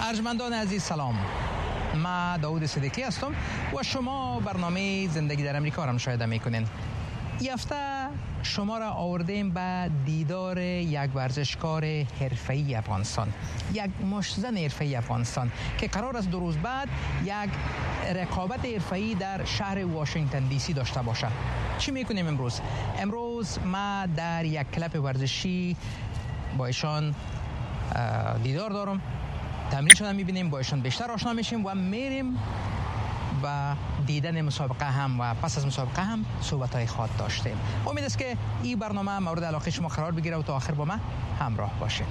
ارجمندان عزیز سلام. من داود صدیقی هستم و شما برنامه زندگی در امریکا را مشاهده میکنین. این هفته شما را آوردیم به دیدار یک ورزشکار حرفه‌ای افغانستان، یک مشتزن حرفه‌ای افغانستان که قرار است 2 روز بعد یک رقابت حرفه‌ای در شهر واشنگتن دی سی داشته باشه. چی میکنیم امروز؟ امروز ما در یک کلب ورزشی با ایشان دیدار دارم، تمرینشون میبینیم، با ایشان بیشتر آشنا میشیم و میریم و دیدن مسابقه هم و پس از مسابقه هم صحبت‌های خاص داشتیم. امید است که این برنامه مورد علاقه شما قرار بگیره و تا آخر با من همراه باشید.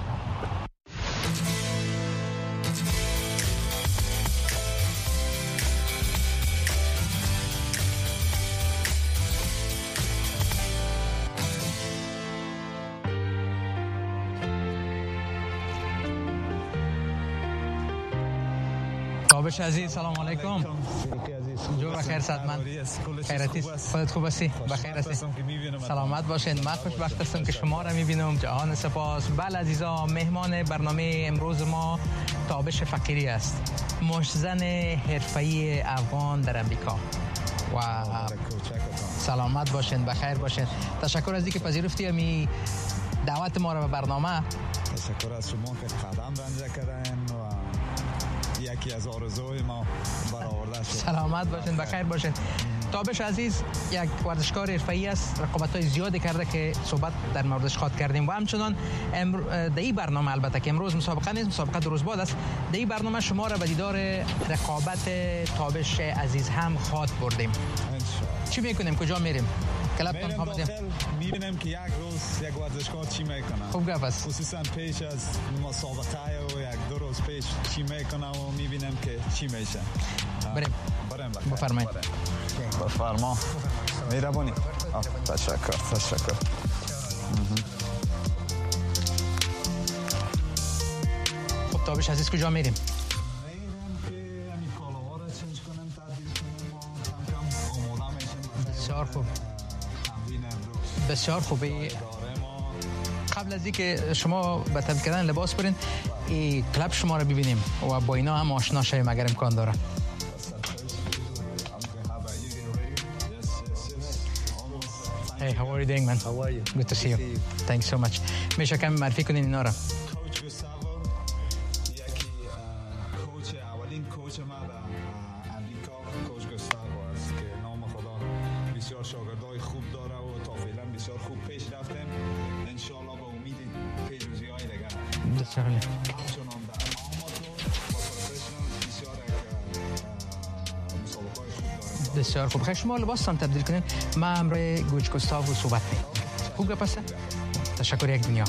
تابش عزیز سلام علیکم. جو بخیر صدمن. خیراتی خودت خوب هستی؟ بخیر هستی؟ سلامت باشین. من خوشبخت هستم که شما را میبینم. جهان سپاس. بله عزیزا، مهمان برنامه امروز ما تابش فقیری است، مشتزن حرفه‌ای افغان در امریکا. و سلامت باشین، بخیر باشین. تشکر از اینکه پذیرفتی امی دعوت ما را به برنامه. تشکر از شما که قدم رنجه کردین و یکی از آرزوهای ما برآورده شد. سلامت باشین، بخیر باشین. تابش عزیز یک ورزشکار حرفه‌ای است، رقابت‌های زیادی کرده که صحبت در موردش خاط کردیم و همچنان در این برنامه، البته که امروز مسابقه نیست، مسابقه 2 روز بعد است، در این برنامه شما را به دیدار رقابت تابش عزیز هم خاط بردیم. چی میکنیم؟ کجا میریم؟ میریم داخل، میبینیم که یک روز یک ورزشکار چی میکنه. خوب گفت است. خصوصا پیش از مسابقه و 1-2 روز پیش چی میکنه و میبینیم که چی میشه. بریم بفرمایید. بفرما. میربونی. تشکر. خب تابش عزیز کجا میریم؟ که همین کالاها را چنج کنیم، تبدیل کنیم و کم آماده میشیم. بسیار خوب. بسیار خوبه. قبل از اینکه شما به تبدیل کردن لباس برین، این کلب شما رو ببینیم و با اینا هم آشنا شویم اگر امکان داره. Hey, how are you doing, man? How are you? Good to see you. Thanks so much. میشه کمی معرفی کنین اینا را؟ کوچ گوستاو یکی کوچ اولین کوچ ما در امریکا، کوچ گوستاو است که نام خدا بسیار شاگردای خوب داره و تا فعلا بسیار خوب پیش رفتیم. ان شاء الله به امید پیروزی‌های دیگر. بسیار همچنان در آماتور و پروفشنال بسیار مسابقه‌های خوب داره. بسیار خوب. خیلی شما لباس هم تبدیل کنین، ما امروز کوچ گوستاو صحبت می‌کنیم. خوب گپ است. تشکر یک دنیا.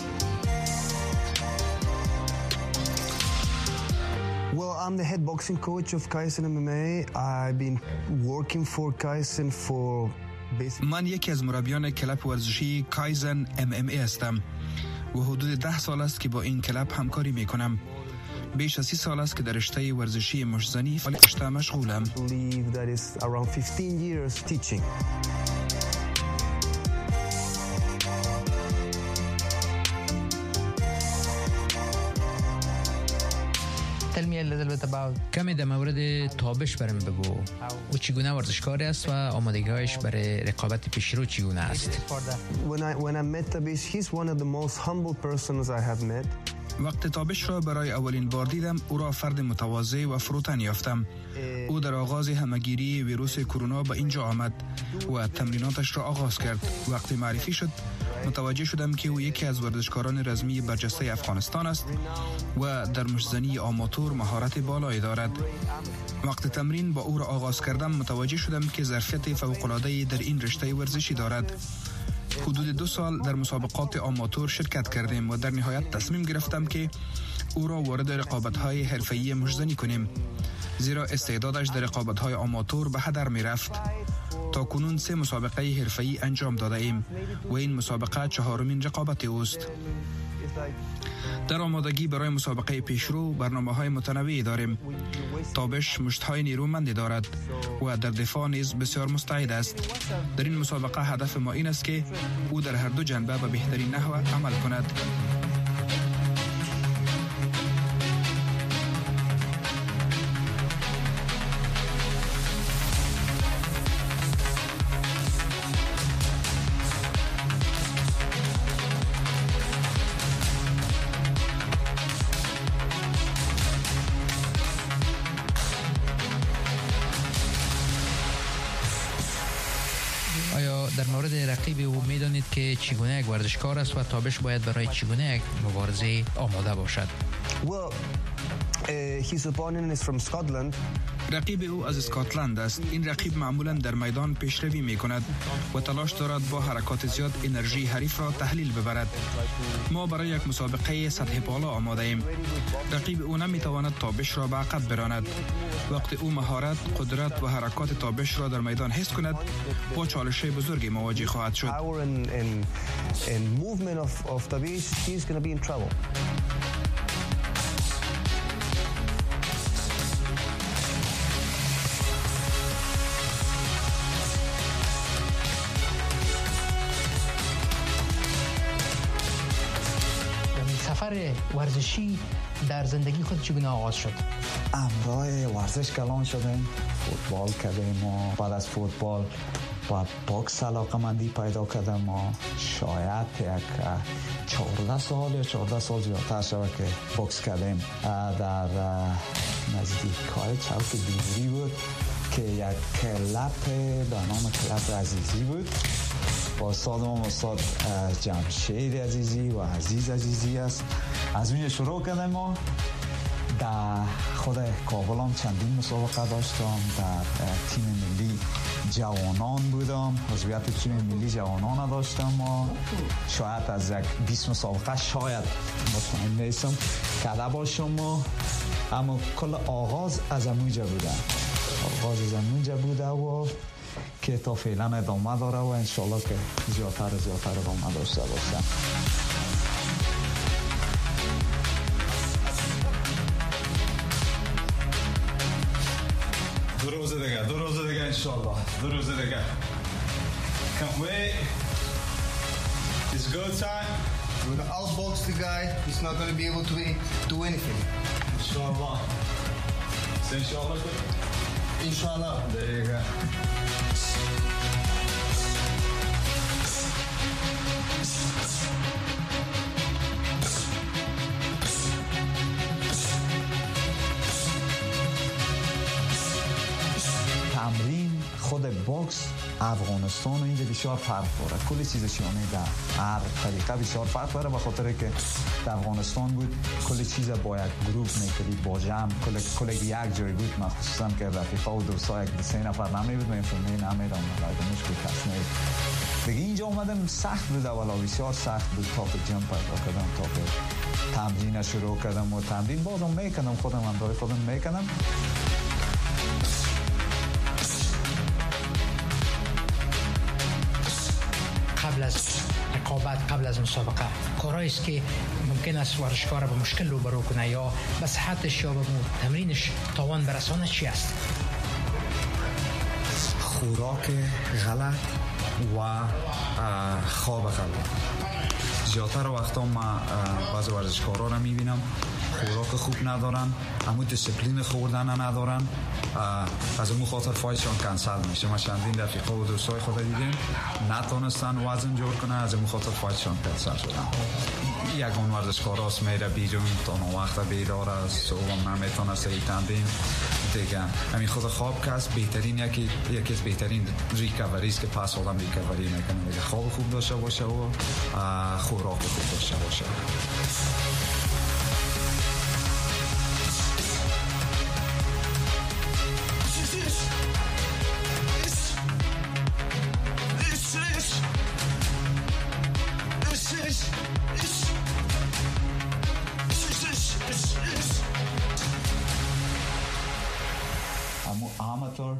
Well, I'm the head boxing coach of Kaizen MMA. I've been working for Kaizen for من یکی از مربیان کلب ورزشی کایزن MMA هستم و حدود 10 سال است که با این کلب همکاری میکنم. بیش از 30 سال است که در رشته ورزشی مشتزنی فعالیت مشغولم. That is around 15 years teaching. Tell me a little bit about کمی در مورد تابش برام بگو. او چگونه ورزشکار است و آمادگی‌هایش برای رقابت پیشرو چگونه است؟ When I met Tabish, he's one of the most humble persons I have met. وقت تابش را برای اولین بار دیدم، او را فرد متواضع و فروتن یافتم. او در آغاز همه‌گیری ویروس کرونا به اینجا آمد و تمریناتش را آغاز کرد. وقتی معرفی شد، متوجه شدم که او یکی از ورزشکاران رسمی برجسته افغانستان است و در مشتزنی آماتور مهارت بالایی دارد. وقت تمرین با او را آغاز کردم، متوجه شدم که ظرفیت فوق‌العاده‌ای در این رشته ورزشی دارد. حدود 2 سال در مسابقات آماتور شرکت کردیم و در نهایت تصمیم گرفتم که او را وارد رقابت‌های حرفه‌ای مشتزنی کنیم، زیرا استعدادش در رقابت‌های آماتور به هدر می‌رفت. تا کنون 3 مسابقه حرفه‌ای انجام داده ایم و این مسابقه 4مین رقابت اوست. در آمادگی برای مسابقه پیشرو برنامه‌های متنوعی داریم. تابش مشت‌های نیرومندی دارد و در دفاع نیز بسیار مستعد است. در این مسابقه هدف ما این است که او در هر دو جنبه به بهترین نحو عمل کند. در مورد رقیب او میدانید که چگونه یک ورزشکار است و تابش باید برای چگونه یک مبارزه آماده باشد؟ His opponent is from Scotland. رقیب او از اسکاتلند است. این رقیب معمولا در میدان پیشروی می کند و تلاش دارد با حرکات زیاد انرژی حریف را تحلیل ببرد. ما برای یک مسابقه سطح بالا آماده ایم. رقیب او نمی تواند تابش را به عقب براند. وقتی او مهارت، قدرت و حرکات تابش را در میدان حس کند، با چالش بزرگی مواجه خواهد شد. سفر ورزشی در زندگی خود چگونه آغاز شد؟ امرای ورزش کلان شدیم، فوتبال کردیم و بعد از فوتبال با باکس علاقمندی پیدا کردم و شاید یک 14 سال یا 14 سال زیادتر شد که باکس کردیم. در نزدیکای چوک دیوری بود که یک کلاب به نام کلاب عزیزی بود. با استاد جمشید عزیزی و عزیز عزیزی است. از اونجا شروع کردم. ما در خود کابل هم چندین مسابقه داشتم. در تیم ملی جوانان بودم، عضویت تیم ملی جوانان داشتم و شاید از یک 20 مسابقه شاید مطمئن نیستم کرده باشم. اما کل آغاز از اموجه بوده و که تا فعلا ادامه داره و انشالله که زیادتر ادامه داشته باشه. دو روز دیگه انشالله. 2 روز دیگه. Can't wait. It's go time. With the outbox the guy, he's not going to be able to do anything. Inshallah. Say inshallah. Inshallah. There you go. تمرین خود باکس افغانستان و اینجا بسیار فرق داره. کلی چیزش در هر طریقه بسیار فرق داره، به خاطر که در افغانستان بود کلی چیز با یک گروه میکردید، با جمع کلی یک جای بود. مخصوصا که رفیقا و دوستا یک 2-3 نفر نمیبود، من فهمی نمیدم مشکل کس نبود. دیگه اینجا اومدم سخت بود، اولا بسیار سخت بود تا به جمع پیدا کردم، تا به تمرین شروع کردم و تمرین بازم میکنم، خودم اندازه خودم میکنم. قبل از رقابت، قبل از مسابقه، کارهایی است که ممکن است ورزشکار به مشکل روبرو کنه یا به صحتش یا به تمرینش تاوان برسانه چی است؟ خوراک غلط و خواب غلط. زیادتر وقتا ما بعضی ورزشکارا رو میبینم خوراک خوب ندارن، اما دیسپلین خوردن ندارن، از اون خاطر فایتشان کنسل میشه. ما چندین رفیقا و دوستای خود دیدیم نتونستن وزن جور کنن، از اون خاطر فایتشان کنسل شدن. یگان ورزشکاراست میره بیرون تا اون وقت بیدار است، صبح نمیتونه صحیح تمرین دیگه. همین خود خواب که است بهترین یکی از بهترین ریکاوری است که پس آدم ریکاوری میکنه. دیگه خواب خوب داشته باشه و خوراک خوب داشته باشه. آماتور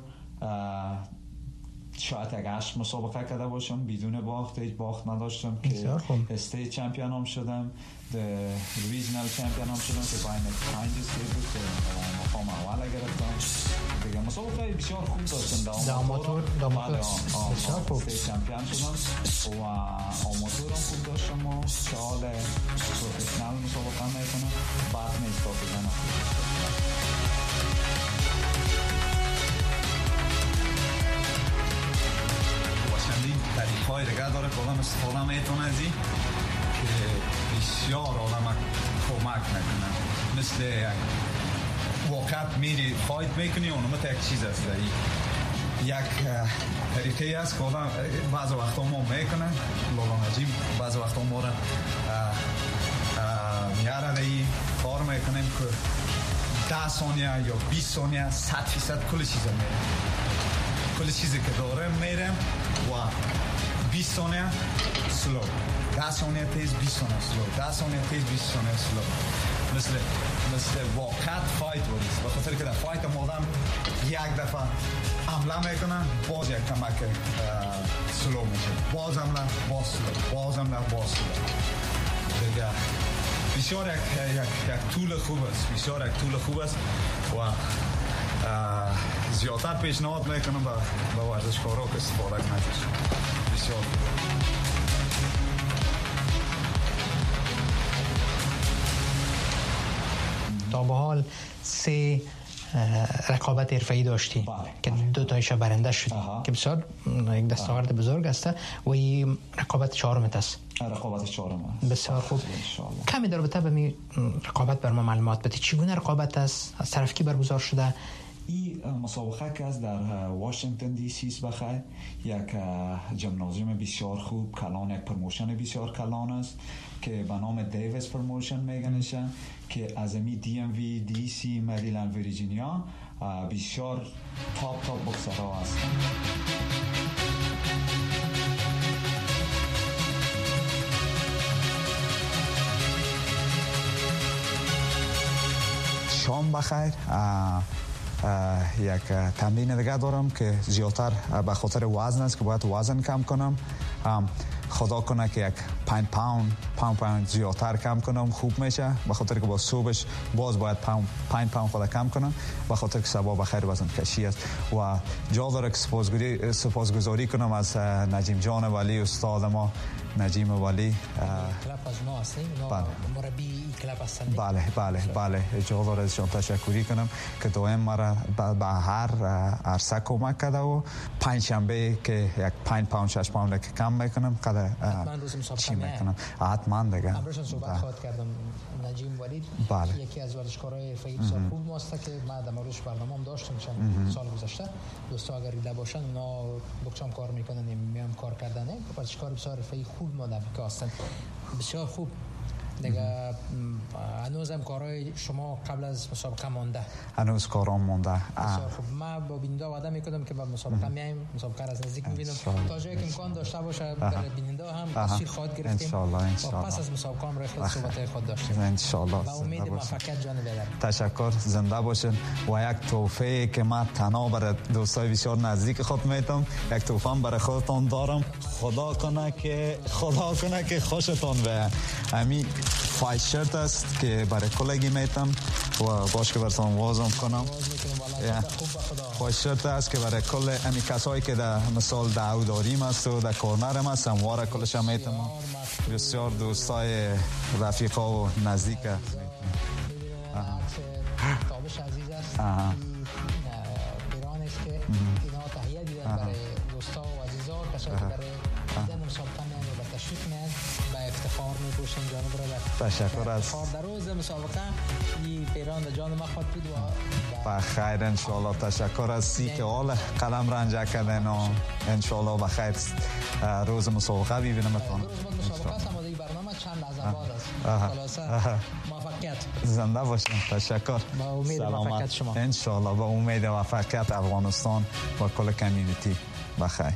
شاید یک 8 مسابقه کرده باشم بدون باخت، هیچ باخت نداشتم که استیت چمپیون هم شدم، ریجنال چمپیون هم شدم که باید 5 استیت بود که مقام اول گرفتم. دیگه مسابقه بسیار خوب داشتم در آماتور بسیار خوب استیت چمپیون شدم و آماتور هم خوب داشتم و سال پروفیشنال مسابقه میکنم، بعد نیستا بزنم. طریق‌های دیگه داره که آدم استفاده میتونه از این که بسیار آدم کمک میکنه. مثل واقعا میری فایت میکنی اونم تا یک چیز است یک طریقه است که آدم بعض وقتا ما میکنه لالا نجیم بعض وقتا ما را میاره ای کار میکنیم که 10 ثانیه یا 20 ثانیه 100% کل چیز میره کل چیزی که داره میرم و 20 ثانیه سلو 10 ثانیه تیز 20 ثانیه سلو 10 ثانیه تیز 20 ثانیه سلو مثل واقعیت فایت بودیست به خاطر که در فایت آدم یک دفعه حمله میکنه باز یک کمک سلو میشه باز حمله باز سلو باز حمله باز سلو دیگه بسیار یک طول خوب است بسیار یک طول خوب است و زیادتر پیشنهاد میکنم به ورزشکارا که استفاده کنند بسیار تا به حال 3 رقابت حرفه‌ای داشتی که 2 تایش برنده شدی که بسیار یک دستاورد بزرگ است و این رقابت 4م است. رقابت 4م بسیار خوب. کمی در رابطه با می رقابت بر ما معلومات بدید. چگونه رقابت است؟ از طرف کی برگزار شده؟ این مسابقه که از در واشنگتن دی سی است بخیر یک جمنازیوم بسیار خوب کلان یک پروموشن بسیار کلان است که به نام دیویس پروموشن میگنشه که از امی دی ام وی دی سی مریلند ویرجینیا بسیار تاپ بوکسرها هستند. شام بخیر یک تمرین دیگه دارم که زیادتر به خاطر وزن است که باید وزن کم کنم خدا کنه که یک 5 پوند زیادتر کم کنم خوب میشه به خاطر که با صبحش باز باید 5 پوند خود کم کنم به خاطر که سبا بخیر وزن کشی است و جا داره که سپاسگزاری کنم از نجیم جان ولی استاد ما نجیم ولی کلاب از ما هستیم مربی کلاب هستن بله جا داره ازشان تشکری کنم که دائم مرا به هر عرصه کمک کرده و 5 شنبه که یک 5 پوند 6 پوند که کم میکنم قدر چی میکنم حتما دیگه امروز صحبت خواهد کردم نجیم ولید یکی از ورزشکارای حرفه‌ای بسیار خوب ماست که ما در موردش برنامه‌ام داشتم چند سال گذشته دوستا اگر دیده باشن اونا بخشم کار میکنن میام کار کردنه ورزشکار بسیار حرفه‌ای خوب ما در امریکا هستن بسیار خوب دیگه هنوزم کارهای شما قبل از مسابقه مانده هنوز کارام مانده بسیار خوب ما با بیننده وعده میکنم که با مسابقه میایم مسابقه را از نزدیک میبینم تا جایی که امکان داشته باشه برای بیننده هم تصویر خواهد گرفتیم و پس از مسابقه هم راه صحبت خود داشتیم ان شاء الله و امید موفقیت جان بدر تشکر زنده باشین و یک تحفه که من تنها برای دوستای بسیار نزدیک خود میتم یک تحفه برای خودتان دارم خدا کنه که خوشتان بیاد همین فایت شرت است که برای کلگی میتم و باش که براتون وازم کنم فایت شرت است که برای کل امی کسایی که در مثال دعوداریم است و در کورنرم است همواره کلش هم میتم بسیار دوستای رفیقا و نزدیک تابش عزیز است پیران است که اینا تحیه دیدن برای دوستا و عزیزا کسایی که برای دیدن مسابقه میان و به تشویق میان به افتخار میپوشن جانب را تشکر از در روز مسابقه این پیران در جان ما خود بود و بخیر انشالله تشکر از سی که حال قدم رنجه کردن و انشالله بخیر روز مسابقه ببینم اتون روز مسابقه است اما دیگه برنامه چند لحظه بعد است خلاصه موفقیت زنده باشین تشکر با امید موفقیت شما انشالله با امید موفقیت افغانستان و کل کمیونیتی بخیر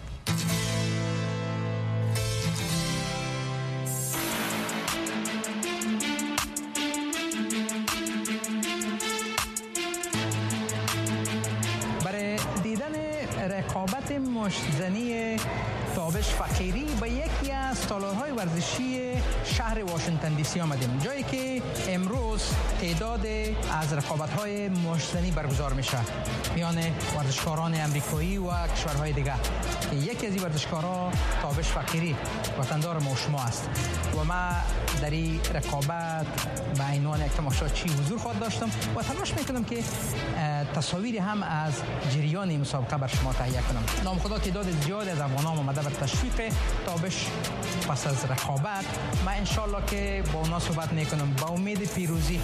رقابت مشتزنی تابش فقیری به یکی از تالارهای ورزشی شهر واشنگتن دی سی آمدیم جایی که امروز تعداد از رقابت‌های مشتزنی برگزار میشه میان ورزشکاران امریکایی و کشورهای دیگه که یکی از این ورزشکارا تابش فقیری وطندار ما شما است و ما در این رقابت به عنوان یک تماشاچی حضور خواهد داشتم و تلاش میکنم که تصاویری هم از جریان مسابقه بر شما تهیه کنم. نامخدا تعداد زیادی از افغانان آمده بر تشویق تابش پس از رقابت. من انشالله که با اونا صحبت میکنم با امید پیروزی.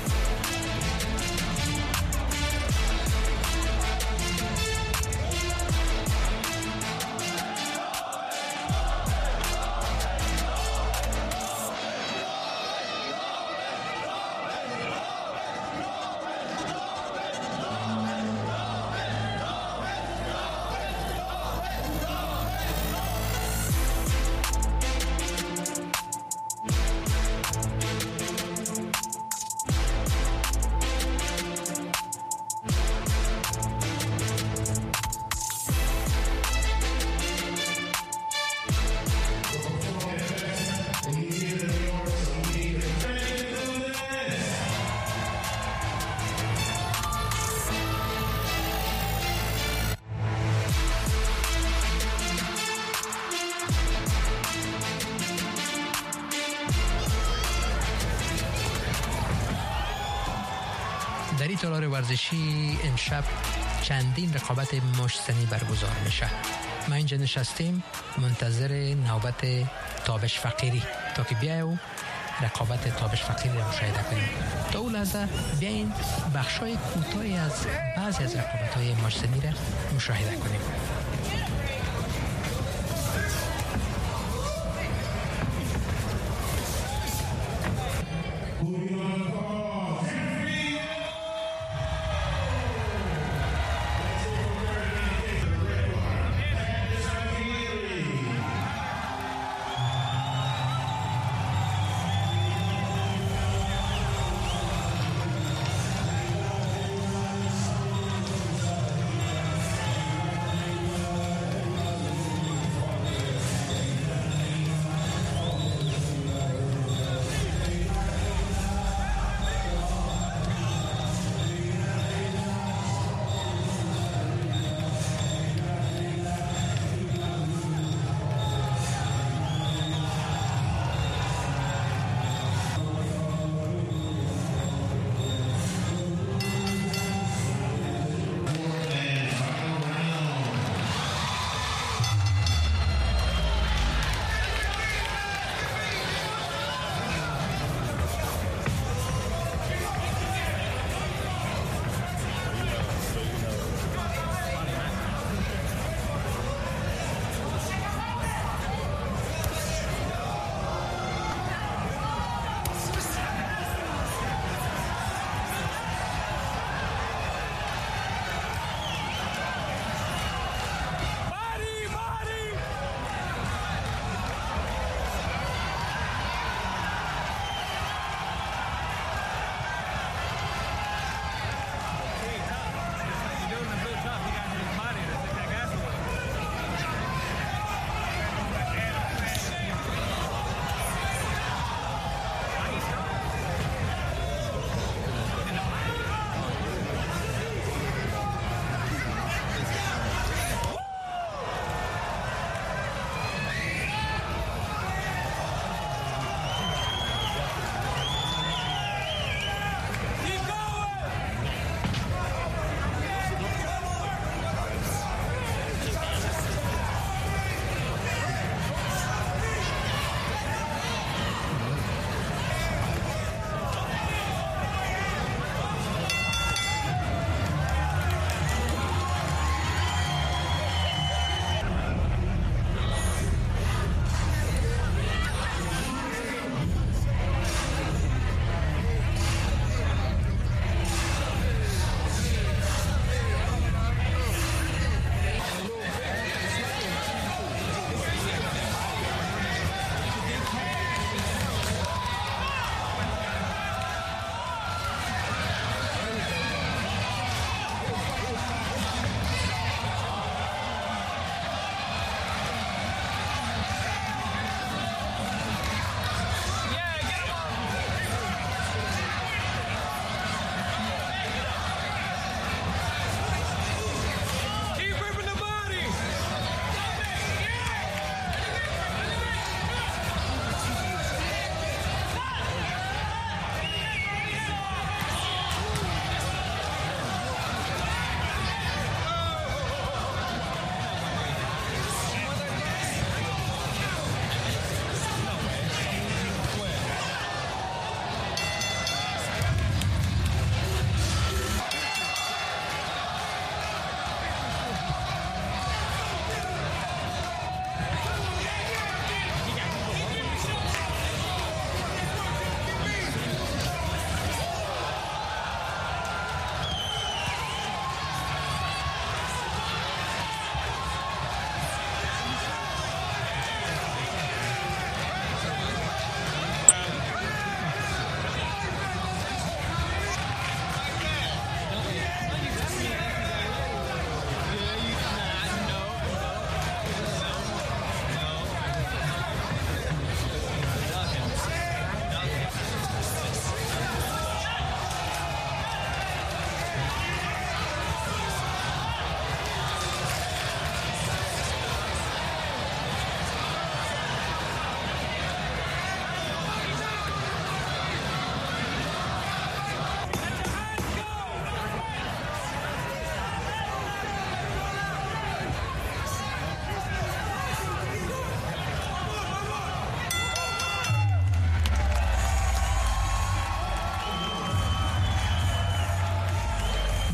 در این تالار ورزشی امشب چندین رقابت مشت‌زنی برگزار میشه. ما اینجا نشستیم منتظر نوبت تابش فقیری تا که بیایو رقابت تابش فقیری را مشاهده کنیم. تا اون لحظه بیاین بخشای کوتاهی از بعضی از رقابت‌های مشت‌زنی را مشاهده کنیم.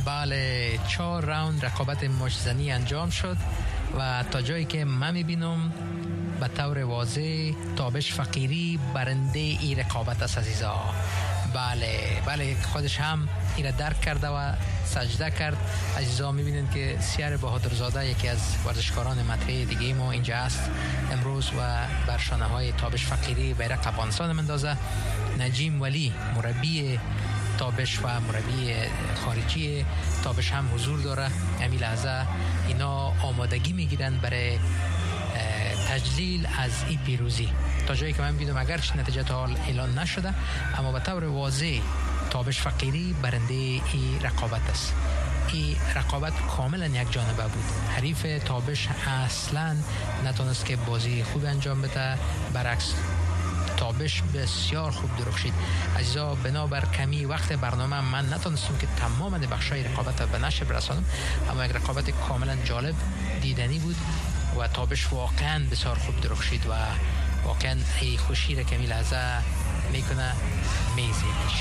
بله 4 راوند رقابت مشت‌زنی انجام شد و تا جایی که من میبینم به طور واضح تابش فقیری برنده این رقابت است عزیزا. بله خودش هم این درک کرده و سجده کرد. عزیزا میبینید که سیار بهادرزاده یکی از ورزشکاران مطرح دیگه ما اینجا است امروز و بر شانه های تابش فقیری بیرق افغانستان مندازه. نجیم ولی مربی تابش و مربی خارجی تابش هم حضور داره. همین لحظه اینا آمادگی میگیرن برای تجلیل از این پیروزی. تا جایی که من بیدم اگرچه نتیجه تا حال اعلان نشده اما به طور واضح تابش فقیری برنده این رقابت است. این رقابت کاملا یک جانبه بود. حریف تابش اصلا نتونست که بازی خوب انجام بده، برعکس تابش بسیار خوب درخشید. عزیزا بنابر کمی وقت برنامه من نتونستم که تمام بخشای رقابت به نشر برسانم اما یک رقابت کاملا جالب دیدنی بود و تابش واقعا بسیار خوب درخشید و واقعا ای خوشی را که می لحظه میکنه میزیدش.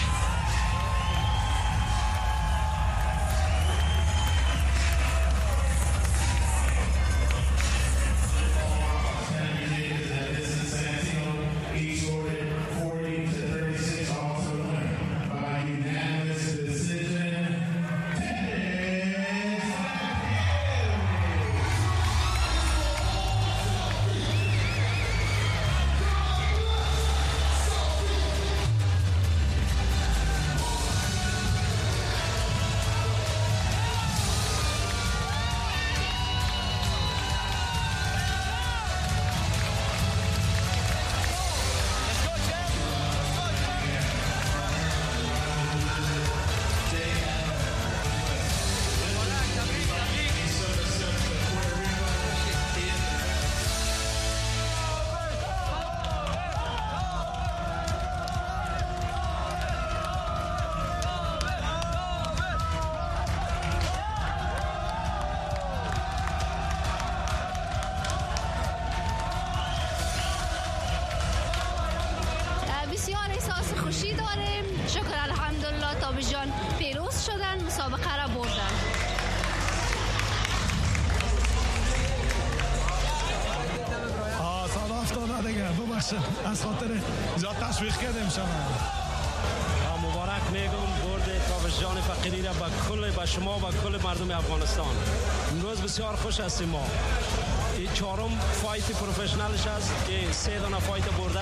خوشی داریم. شکر الحمدلله تابش جان پیروز شدن، مسابقه را بردن. سال افتاده دیگه ببخشید از خاطر زیاد تشویق کردیم شما. مبارک میگم برد تابش جان فقیری را به شما و کل مردم افغانستان. امروز بسیار خوش هستیم. ما این چهارم فایت پروفشنالش است که 3 دانه فایت برده.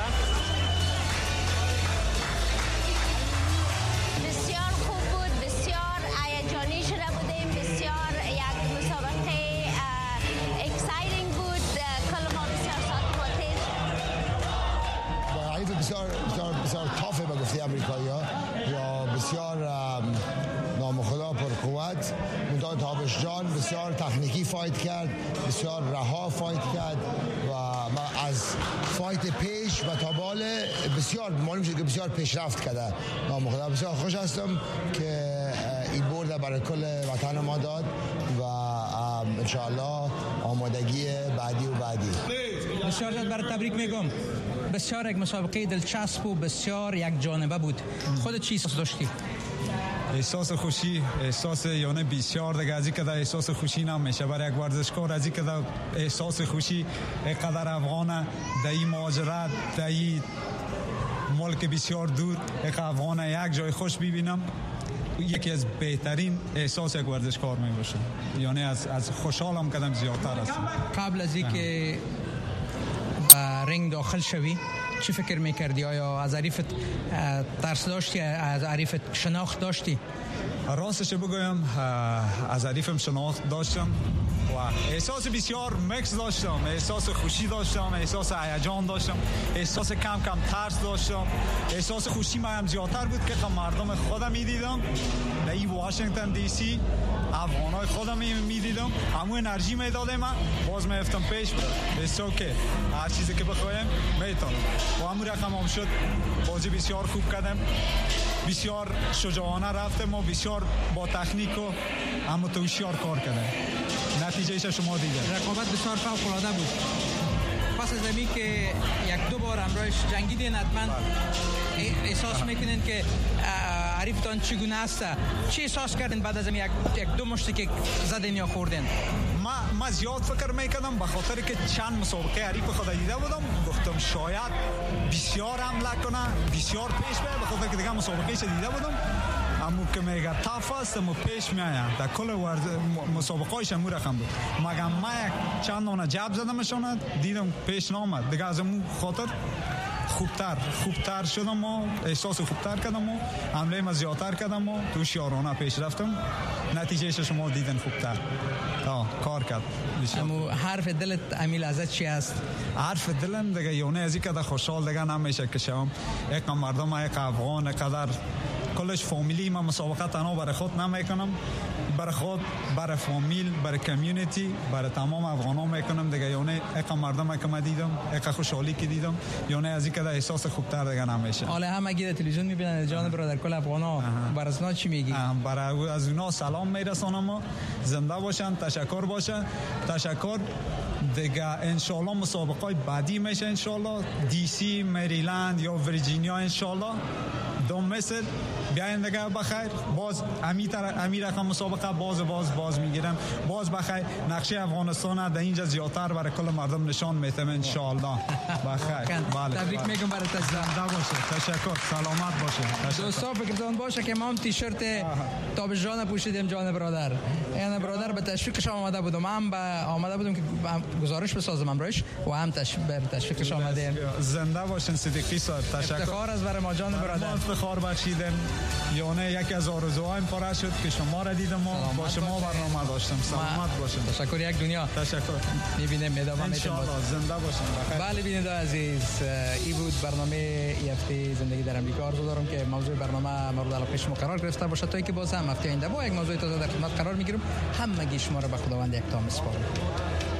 بسیار خوب بود، بسیار هیجانی شده بودیم، بسیار یک مسابقه اکسایتینگ بود. کل ما بسیار ساعت حریف بسیار تافه به گفته امریکایی‌ها یا بسیار نامخدا پرقوت. مداد تابش جان بسیار تکنیکی فایت کرد، بسیار رها فایت کرد و ما از فایت پیش و تا بال بسیار معلوم شد که بسیار پیشرفت کرده. نامخدا بسیار خوش هستم که این برد برای کل وطن ما داد و انشاءالله آمادگی بعدی. بسیار زیاد برای تبریک میگم. بسیار یک مسابقه دلچسب و بسیار یک جانبه بود. خودت چی احساس داشتی؟ احساس خوشی، احساس یعنی بسیار دیگه از این که احساس خوشی نمیشه برای یک ورزشکار. از این که احساس خوشی اینقدر افغان در این مهاجرت در این ملک بسیار دور افغان یک جای خوش ببینم یکی از بهترین احساس یک ورزشکار می باشه. یعنی از خوشحالم کردم زیادتر هستم. قبل از اینکه به رنگ داخل شوی چی فکر میکردی؟ آیا از حریفت ترس داشتی؟ از حریفت شناخت داشتی؟ راستش بگویم از حریفم شناخت داشتم و احساس بسیار مکس داشتم. احساس خوشی داشتم، احساس هیجان داشتم، احساس کم ترس داشتم. احساس خوشی من زیادتر بود که مردم خودم میدیدم در این واشنگتن دی سی، افغانای خودم میدیدم، همون انرژی میدادم. من باز میفتم پیش که هر چیزی که بخوایم میتونم و همون رقم هم شد. بازی بسیار خوب کردم، بسیار شجاعانه رفتم و بسیار با تکنیک و اما توشیار کار کردم. نتیجه ایش شما دیگه. رقابت بسیار فوق العاده بود. پس از اینکه یک دو بار همراهش جنگیدین حتما احساس میکنین که تعریفتان چگونه است؟ چی احساس کردین بعد از یک دو مشتی که زدین یا خوردین؟ ما زیاد فکر میکردم به خاطر که چند مسابقه حریف خود دیده بودم، گفتم شاید بسیار حمله کنه، بسیار پیش بیاید، به خاطر که دیگه مسابقه دیده بودم. اما که میگه تاف است اما پیش میآید در کل مسابقه هایش امو رقم بود. مگه ما چند نانه جب زدمشان دیدم پیش نامد دیگه، از امو خاطر خوبتر شدم و احساس خوبتر کردم و حمله ما زیادتر کردم و توش یارانه پیش رفتم. نتیجهش شما دیدن خوبتر کار کرد. اما حرف دلت امیل ازت چی است؟ حرف دلم دیگه یونه ازی که خوشحال دیگه نمیشه که شما یک مردم یک افغان قدر کلش فامیلی ما مسابقه تنها برای خود نمیکنم، برای خود، برای فامیل، برای کمیونیتی، برای تمام افغانا میکنم دیگه. یونه یک مردم که ما دیدم، یک خوشحالی که دیدم، یونه از این که احساس خوبتر دیگه نمیشه. حالا هم اگه تلویزیون میبینن جان برادر کل افغانا، برای از اونا چی میگی؟ برای از اونا سلام میرسونم، زنده باشن، تشکر باشن، تشکر دیگه. انشالله مسابقات بعدی میشه، انشالله دی سی، مریلند یا ویرجینیا، انشالله دوم مثل بیاین دیگه بخیر. باز امیر رقم مسابقه باز میگیرم، باز بخیر نقشه افغانستان در اینجا زیادتر برای کل مردم نشان میتم انشالله. بخیر. بله. تبریک میگم برای زنده باشه، تشکر، سلامت باشه. دوستا فکرتون باشه که ما هم تیشرت تابجان پوشیدیم جان برادر. یعنی برادر به تشویقش آمده بودم، من آمده بودم که گزارش بسازم امروز و هم تشویقش آمدیم. زنده باشین صدیقی صاحب، تشکر. افتخار از برای ما جان برادر. افتخار بخشیدن. یعنی یکی از آرزوهایم پاره شد که شما را دیدم و با شما برنامه داشتم. سلامت باشین. تشکر یک دنیا. تشکر. میبینیم ادامه میتیم. ان زنده باشین. بخیر. بله بیننده عزیز، این بود برنامه ای هفته زندگی در امریکا. آرزو دارم که موضوع برنامه مورد علاقه شما قرار گرفته باشه تا اینکه باز هم هفته آینده با یک موضوع تازه در خدمت قرار میگیرم. همگی شما را به خداوند یکتا میسپارم.